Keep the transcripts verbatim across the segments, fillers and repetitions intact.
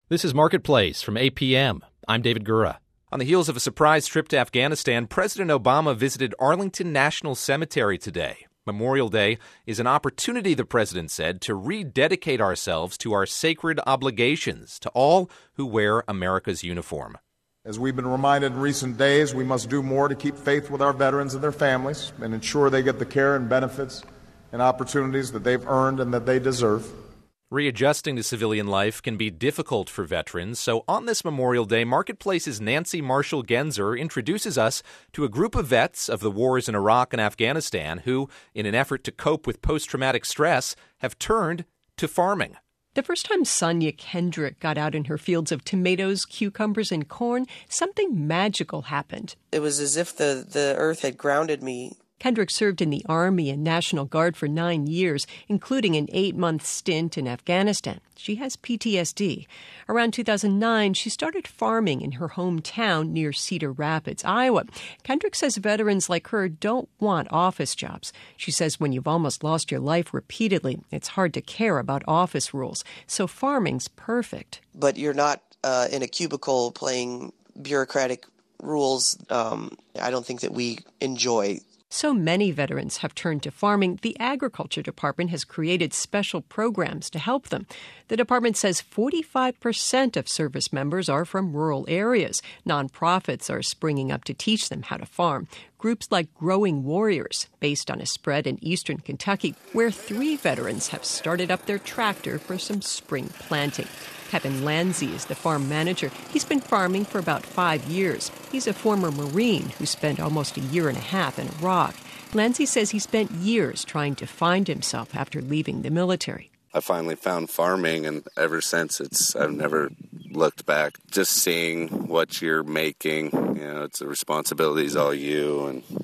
This is Marketplace from A P M. I'm David Gura. On the heels of a surprise trip to Afghanistan, President Obama visited Arlington National Cemetery today. Memorial Day is an opportunity, the president said, to rededicate ourselves to our sacred obligations to all who wear America's uniform. As we've been reminded in recent days, we must do more to keep faith with our veterans and their families and ensure they get the care and benefits and opportunities that they've earned and that they deserve. Readjusting to civilian life can be difficult for veterans, so on this Memorial Day, Marketplace's Nancy Marshall-Genzer introduces us to a group of vets of the wars in Iraq and Afghanistan who, in an effort to cope with post-traumatic stress, have turned to farming. The first time Sonia Kendrick got out in her fields of tomatoes, cucumbers, and corn, something magical happened. It was as if the, the earth had grounded me. Kendrick served in the Army and National Guard for nine years, including an eight-month stint in Afghanistan. She has P T S D. Around two thousand nine, she started farming in her hometown near Cedar Rapids, Iowa. Kendrick says veterans like her don't want office jobs. She says when you've almost lost your life repeatedly, it's hard to care about office rules. So farming's perfect. But you're not uh, in a cubicle playing bureaucratic rules. Um, I don't think that we enjoy. So many veterans have turned to farming. The Agriculture Department has created special programs to help them. The department says forty-five percent of service members are from rural areas. Nonprofits are springing up to teach them how to farm. Groups like Growing Warriors, based on a spread in eastern Kentucky, where three veterans have started up their tractor for some spring planting. Kevin Lanzi is the farm manager. He's been farming for about five years. He's a former Marine who spent almost a year and a half in Iraq. Lanzi says he spent years trying to find himself after leaving the military. I finally found farming, and ever since, it's I've never looked back. Just seeing what you're making, you know, it's the responsibility's all you,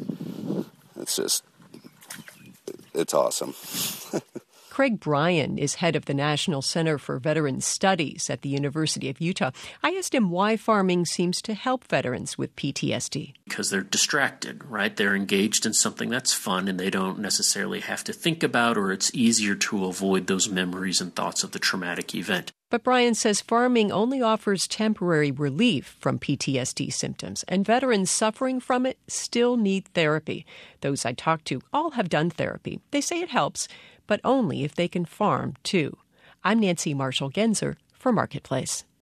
and it's just, it's awesome. Craig Bryan is head of the National Center for Veterans Studies at the University of Utah. I asked him why farming seems to help veterans with P T S D. Because they're distracted, right? They're engaged in something that's fun and they don't necessarily have to think about, or it's easier to avoid those memories and thoughts of the traumatic event. But Bryan says farming only offers temporary relief from P T S D symptoms, and veterans suffering from it still need therapy. Those I talked to all have done therapy. They say it helps, but only if they can farm, too. I'm Nancy Marshall-Genzer for Marketplace.